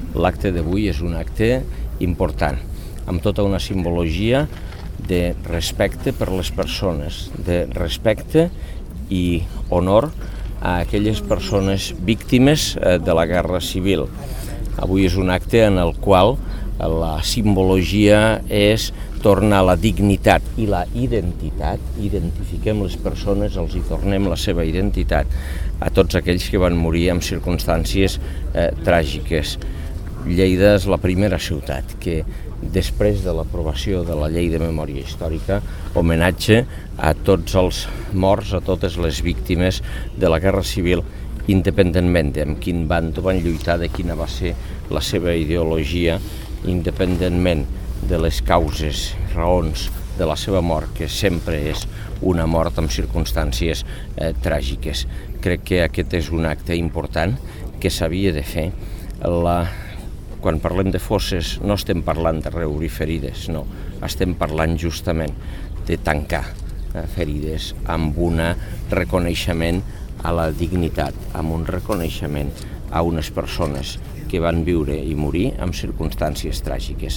l'acte d'avui és un acte important, amb tota una simbologia de respecte per les persones, de respecte i honor a aquelles persones víctimes de la Guerra Civil. Avui és un acte en el qual la simbologia és tornar a la dignitat i la identitat, identifiquem les persones, els hi tornem la seva identitat a tots aquells que van morir en circumstàncies tràgiques. Lleida és la primera ciutat que, després de l'aprovació de la Llei de Memòria Històrica, homenatge a tots els morts, a totes les víctimes de la Guerra Civil, independentment de amb quin bando van lluitar, de quina va ser la seva ideologia, independentment de les causes, raons de la seva mort, que sempre és una mort en circumstàncies tràgiques. Crec que aquest és un acte important que s'havia de fer. Quan parlem de fosses no estem parlant de reobrir ferides, no, estem parlant justament de tancar ferides amb un reconeixement a la dignitat, amb un reconeixement a unes persones que van viure i morir en circumstàncies tràgiques.